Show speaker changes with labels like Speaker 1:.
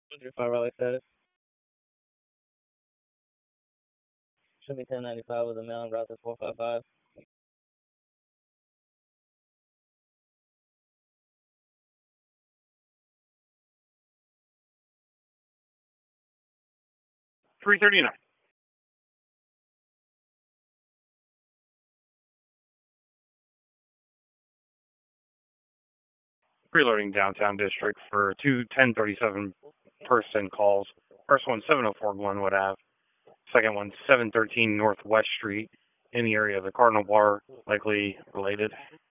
Speaker 1: 135 Raleigh status. Should be 1095 with a mail and route to 455.
Speaker 2: 339. Preloading downtown district for two 1037 person calls. First one 704 Glenwood Ave. Second one 713 Northwest Street in the area of the Cardinal Bar, likely related.